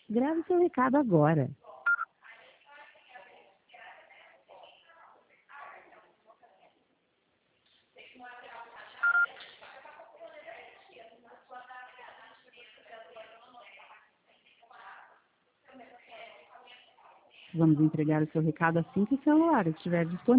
Grave seu recado agora. Vamos entregar o seu recado assim que o celular estiver disponível.